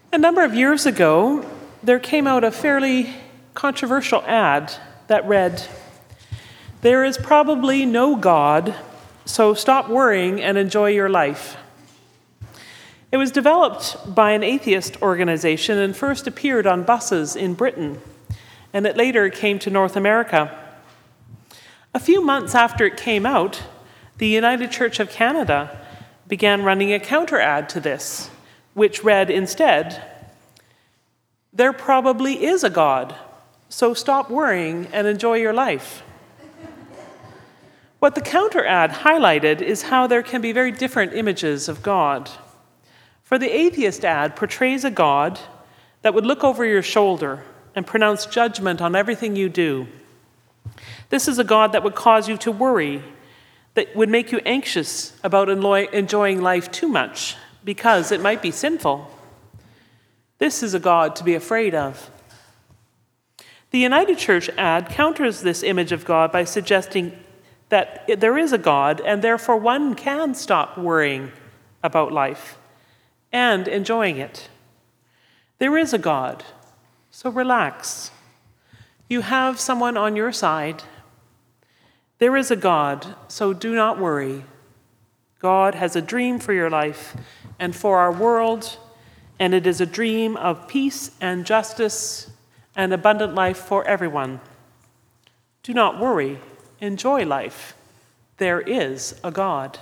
A number of years ago, there came out a fairly controversial ad that read, "There is probably no God, so stop worrying and enjoy your life." It was developed by an atheist organization and first appeared on buses in Britain, and it later came to North America. A few months after it came out, the United Church of Canada began running a counter ad to this, which read instead, "There probably is a God, so stop worrying and enjoy your life." What the counter ad highlighted is how there can be very different images of God. For the atheist ad portrays a God that would look over your shoulder and pronounce judgment on everything you do. This is a God that would cause you to worry, that would make you anxious about enjoying life too much because it might be sinful. This is a God to be afraid of. The United Church ad counters this image of God by suggesting that there is a God and therefore one can stop worrying about life and enjoying it. There is a God, so relax. You have someone on your side. There is a God, so do not worry. God has a dream for your life and for our world, and it is a dream of peace and justice and abundant life for everyone. Do not worry, enjoy life. There is a God.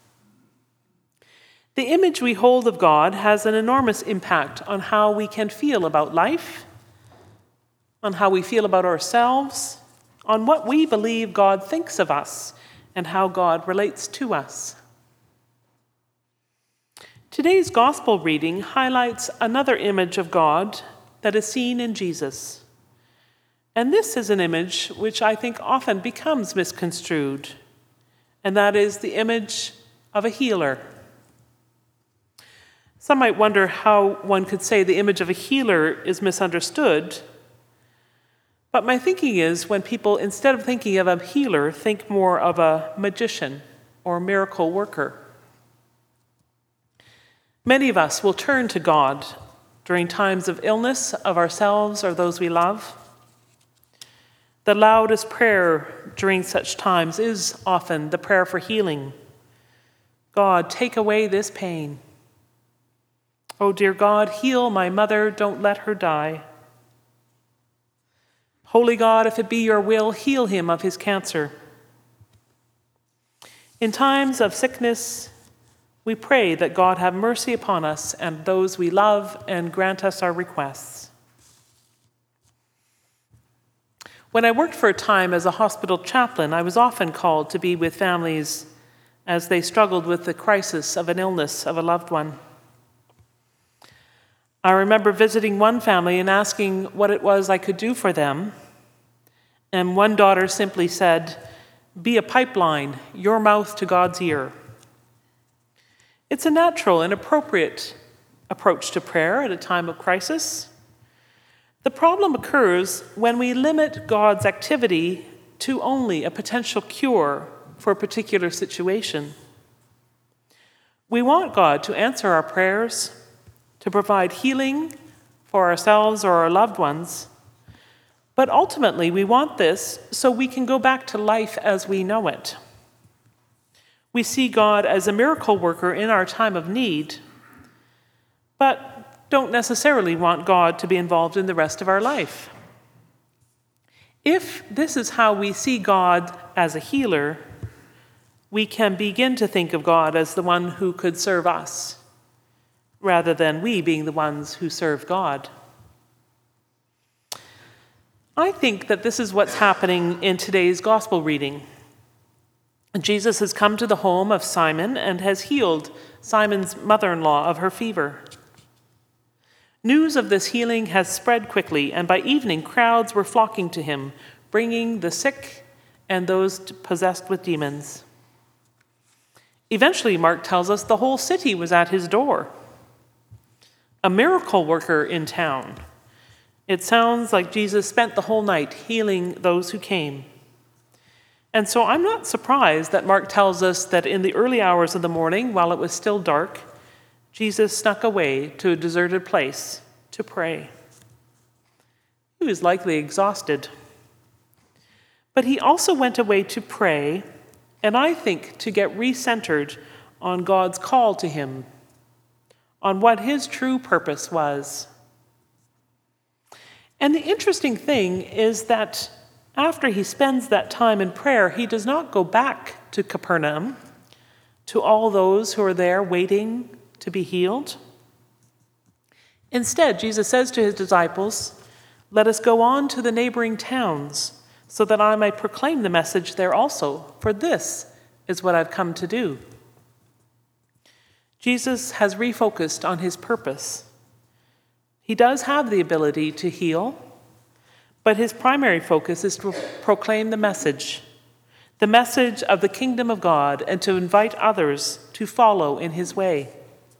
The image we hold of God has an enormous impact on how we can feel about life, on how we feel about ourselves, on what we believe God thinks of us, and how God relates to us. Today's gospel reading highlights another image of God that is seen in Jesus. And this is an image which I think often becomes misconstrued, and that is the image of a healer. Some might wonder how one could say the image of a healer is misunderstood. But my thinking is when people, instead of thinking of a healer, think more of a magician or miracle worker. Many of us will turn to God during times of illness of ourselves or those we love. The loudest prayer during such times is often the prayer for healing. God, take away this pain. Oh, dear God, heal my mother, don't let her die. Holy God, if it be your will, heal him of his cancer. In times of sickness, we pray that God have mercy upon us and those we love and grant us our requests. When I worked for a time as a hospital chaplain, I was often called to be with families as they struggled with the crisis of an illness of a loved one. I remember visiting one family and asking what it was I could do for them. And one daughter simply said, "Be a pipeline, your mouth to God's ear." It's a natural and appropriate approach to prayer at a time of crisis. The problem occurs when we limit God's activity to only a potential cure for a particular situation. We want God to answer our prayers, to provide healing for ourselves or our loved ones. But ultimately, we want this so we can go back to life as we know it. We see God as a miracle worker in our time of need, but don't necessarily want God to be involved in the rest of our life. If this is how we see God as a healer, we can begin to think of God as the one who could serve us, rather than we being the ones who serve God. I think that this is what's happening in today's gospel reading. Jesus has come to the home of Simon and has healed Simon's mother-in-law of her fever. News of this healing has spread quickly, and by evening crowds were flocking to him, bringing the sick and those possessed with demons. Eventually, Mark tells us the whole city was at his door. A miracle worker in town. It sounds like Jesus spent the whole night healing those who came. And so I'm not surprised that Mark tells us that in the early hours of the morning, while it was still dark, Jesus snuck away to a deserted place to pray. He was likely exhausted. But he also went away to pray, and I think to get recentered on God's call to him, on what his true purpose was. And the interesting thing is that after he spends that time in prayer, he does not go back to Capernaum, to all those who are there waiting to be healed. Instead, Jesus says to his disciples, "Let us go on to the neighboring towns, so that I may proclaim the message there also, for this is what I've come to do." Jesus has refocused on his purpose. He does have the ability to heal, but his primary focus is to proclaim the message of the kingdom of God, and to invite others to follow in his way.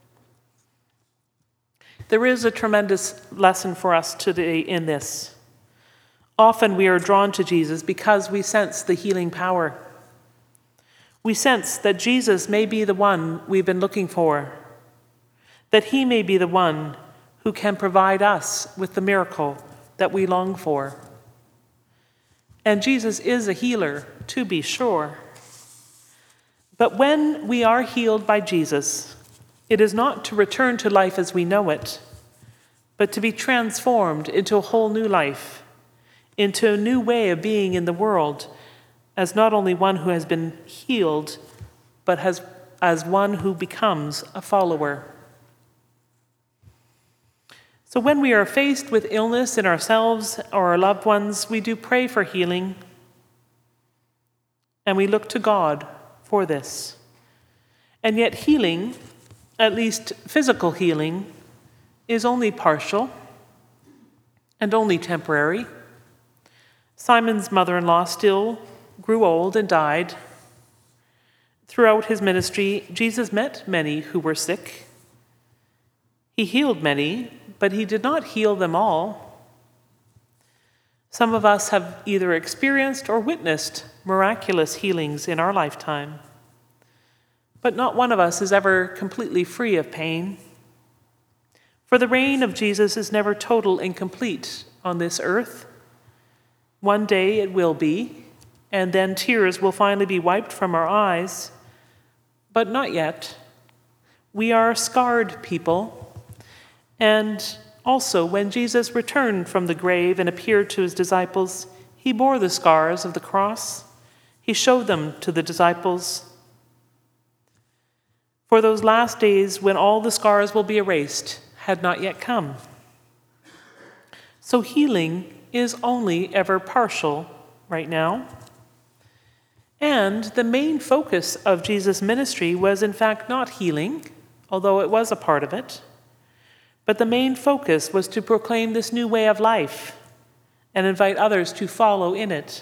There is a tremendous lesson for us today in this. Often we are drawn to Jesus because we sense the healing power. We sense that Jesus may be the one we've been looking for, that he may be the one who can provide us with the miracle that we long for. And Jesus is a healer, to be sure. But when we are healed by Jesus, it is not to return to life as we know it, but to be transformed into a whole new life, into a new way of being in the world, as not only one who has been healed, but as one who becomes a follower. So when we are faced with illness in ourselves or our loved ones, we do pray for healing, and we look to God for this. And yet healing, at least physical healing, is only partial and only temporary. Simon's mother-in-law still grew old and died. Throughout his ministry, Jesus met many who were sick. He healed many, but he did not heal them all. Some of us have either experienced or witnessed miraculous healings in our lifetime, but not one of us is ever completely free of pain. For the reign of Jesus is never total and complete on this earth. One day it will be, and then tears will finally be wiped from our eyes, but not yet. We are scarred people, and also when Jesus returned from the grave and appeared to his disciples, he bore the scars of the cross. He showed them to the disciples. For those last days when all the scars will be erased had not yet come. So healing is only ever partial right now. And the main focus of Jesus' ministry was in fact not healing, although it was a part of it, but the main focus was to proclaim this new way of life and invite others to follow in it.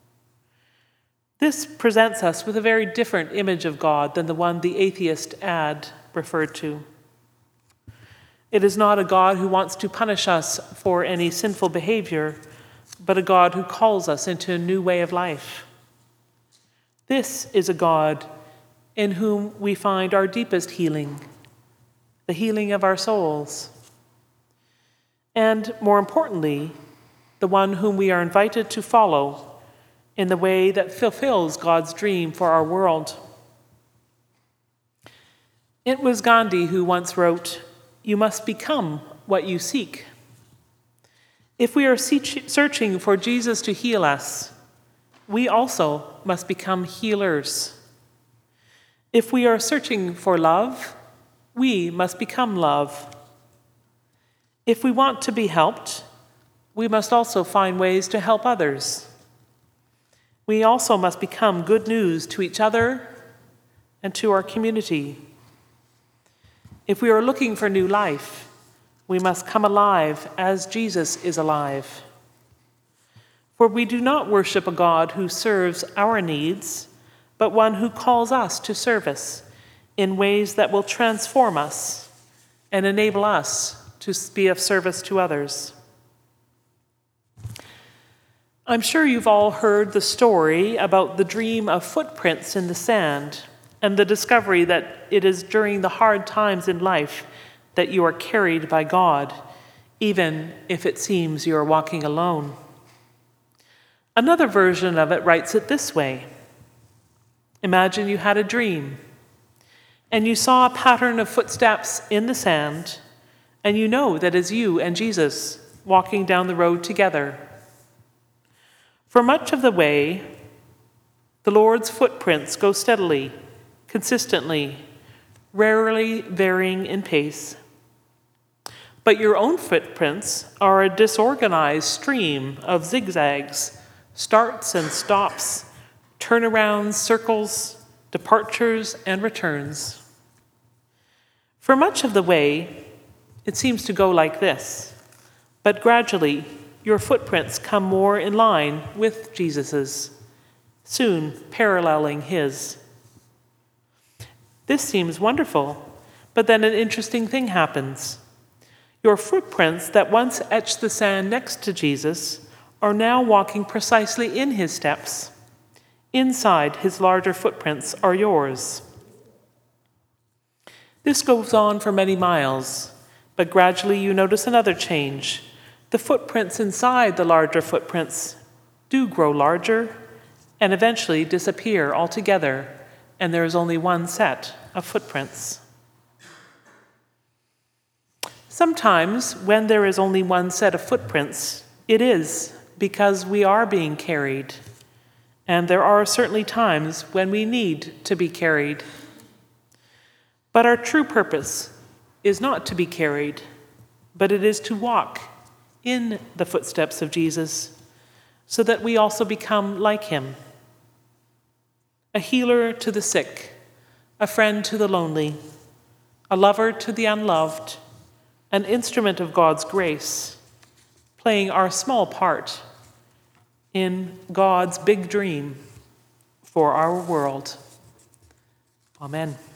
This presents us with a very different image of God than the one the atheist ad referred to. It is not a God who wants to punish us for any sinful behavior, but a God who calls us into a new way of life. This is a God in whom we find our deepest healing, the healing of our souls. And more importantly, the one whom we are invited to follow in the way that fulfills God's dream for our world. It was Gandhi who once wrote, "You must become what you seek." If we are searching for Jesus to heal us, we also must become healers. If we are searching for love, we must become love. If we want to be helped, we must also find ways to help others. We also must become good news to each other and to our community. If we are looking for new life, we must come alive as Jesus is alive. For we do not worship a God who serves our needs, but one who calls us to service in ways that will transform us and enable us to be of service to others. I'm sure you've all heard the story about the dream of footprints in the sand and the discovery that it is during the hard times in life that you are carried by God, even if it seems you are walking alone. Another version of it writes it this way. Imagine you had a dream, and you saw a pattern of footsteps in the sand, and you know that is you and Jesus walking down the road together. For much of the way, the Lord's footprints go steadily, consistently, rarely varying in pace. But your own footprints are a disorganized stream of zigzags, starts and stops, turnarounds, circles, departures, and returns. For much of the way, it seems to go like this, but gradually your footprints come more in line with Jesus's, soon paralleling his. This seems wonderful, but then an interesting thing happens. Your footprints that once etched the sand next to Jesus are now walking precisely in his steps. Inside his larger footprints are yours. This goes on for many miles, but gradually you notice another change. The footprints inside the larger footprints do grow larger and eventually disappear altogether, and there is only one set of footprints. Sometimes, when there is only one set of footprints, it is because we are being carried, and there are certainly times when we need to be carried. But our true purpose is not to be carried, but it is to walk in the footsteps of Jesus, so that we also become like him. A healer to the sick, a friend to the lonely, a lover to the unloved, an instrument of God's grace, playing our small part in God's big dream for our world. Amen.